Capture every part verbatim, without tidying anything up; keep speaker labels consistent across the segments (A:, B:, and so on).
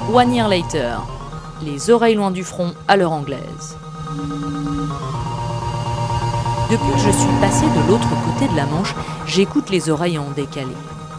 A: One Year Later, les oreilles loin du front à l'heure anglaise. Depuis que je suis passé de l'autre côté de la Manche, j'écoute les oreilles en décalé.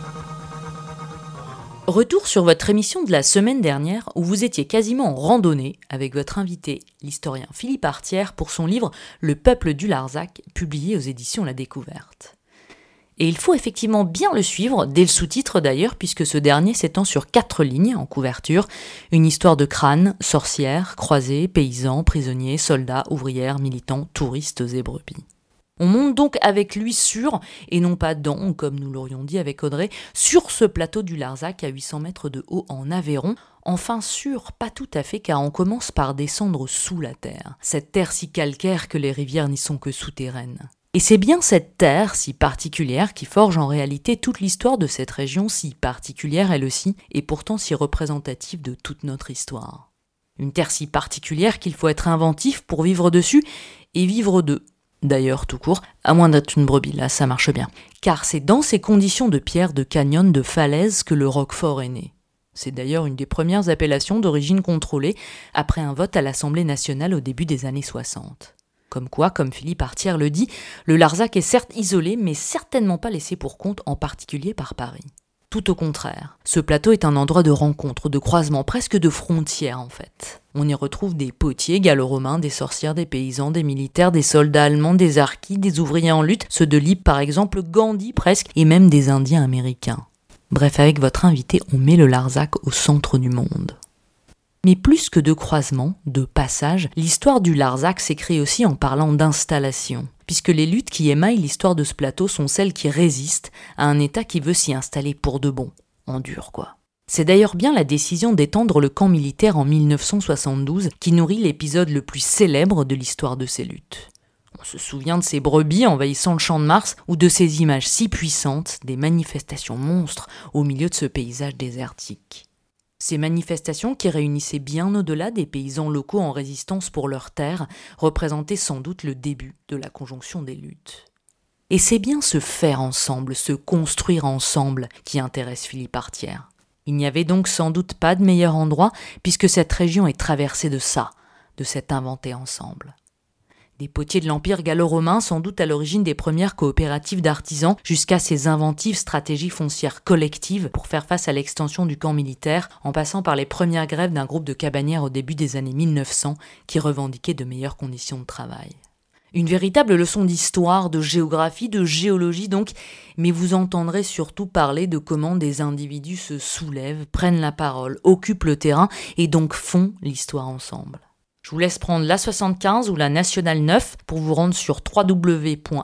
A: Retour sur votre émission de la semaine dernière où vous étiez quasiment en randonnée avec votre invité, l'historien Philippe Artière, pour son livre « Le peuple du Larzac » publié aux éditions La Découverte. Et il faut effectivement bien le suivre, dès le sous-titre d'ailleurs, puisque ce dernier s'étend sur quatre lignes en couverture. Une histoire de crânes, sorcières, croisés, paysans, prisonniers, soldats, ouvrières, militants, touristes et brebis. On monte donc avec lui sur, et non pas dans, comme nous l'aurions dit avec Audrey, sur ce plateau du Larzac à huit cents mètres de haut en Aveyron. Enfin sur, pas tout à fait, car on commence par descendre sous la terre. Cette terre si calcaire que les rivières n'y sont que souterraines. Et c'est bien cette terre si particulière qui forge en réalité toute l'histoire de cette région si particulière elle aussi, et pourtant si représentative de toute notre histoire. Une terre si particulière qu'il faut être inventif pour vivre dessus, et vivre d'eux. D'ailleurs, tout court, à moins d'être une brebis, là, ça marche bien. Car c'est dans ces conditions de pierre, de canyon, de falaise que le Roquefort est né. C'est d'ailleurs une des premières appellations d'origine contrôlée, après un vote à l'Assemblée nationale au début des années soixante. Comme quoi, comme Philippe Artière le dit, le Larzac est certes isolé, mais certainement pas laissé pour compte, en particulier par Paris. Tout au contraire, ce plateau est un endroit de rencontre, de croisement, presque de frontière en fait. On y retrouve des potiers gallo-romains, des sorcières, des paysans, des militaires, des soldats allemands, des harkis, des ouvriers en lutte, ceux de Lippe par exemple, Gandhi presque, et même des Indiens américains. Bref, avec votre invité, on met le Larzac au centre du monde. Mais plus que de croisement, de passage, l'histoire du Larzac s'écrit aussi en parlant d'installation, puisque les luttes qui émaillent l'histoire de ce plateau sont celles qui résistent à un État qui veut s'y installer pour de bon, en dur quoi. C'est d'ailleurs bien la décision d'étendre le camp militaire en mille neuf cent soixante-douze qui nourrit l'épisode le plus célèbre de l'histoire de ces luttes. On se souvient de ces brebis envahissant le champ de Mars ou de ces images si puissantes des manifestations monstres au milieu de ce paysage désertique. Ces manifestations, qui réunissaient bien au-delà des paysans locaux en résistance pour leurs terres, représentaient sans doute le début de la conjonction des luttes. Et c'est bien se faire ensemble, se construire ensemble, qui intéresse Philippe Artière. Il n'y avait donc sans doute pas de meilleur endroit, puisque cette région est traversée de ça, de cet inventé ensemble. Des potiers de l'Empire gallo-romain, sans doute à l'origine des premières coopératives d'artisans, jusqu'à ces inventives stratégies foncières collectives pour faire face à l'extension du camp militaire, en passant par les premières grèves d'un groupe de cabannières au début des années mille neuf cents qui revendiquaient de meilleures conditions de travail. Une véritable leçon d'histoire, de géographie, de géologie donc, mais vous entendrez surtout parler de comment des individus se soulèvent, prennent la parole, occupent le terrain et donc font l'histoire ensemble. Je vous laisse prendre l'A soixante-quinze ou la Nationale neuf pour vous rendre sur w w w point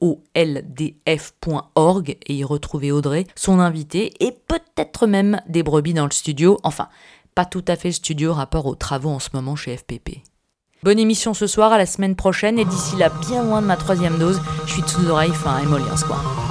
A: loldf point org et y retrouver Audrey, son invité, et peut-être même des brebis dans le studio. Enfin, pas tout à fait le studio rapport aux travaux en ce moment chez F P P. Bonne émission ce soir, à la semaine prochaine, et d'ici là, bien loin de ma troisième dose, je suis tous oreilles, fin émolliens quoi.